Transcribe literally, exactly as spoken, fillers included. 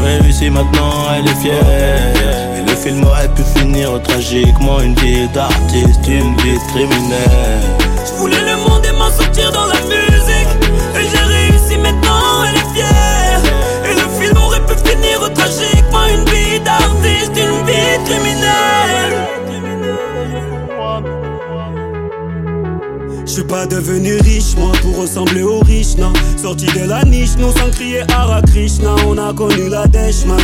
réussi maintenant, elle est fière. Et le film aurait pu finir tragiquement, une vie d'artiste, une vie de criminel. Je voulais le monde et m'en sortir dans la musique. Et j'ai réussi maintenant, elle est fière. Et le film aurait pu finir tragiquement, une vie d'artiste, une vie de criminel. Je suis pas devenu riche, moi, pour ressembler aux riches, non. Sorti de la niche, nous sans crier Hare Krishna. On a connu la dèche, man.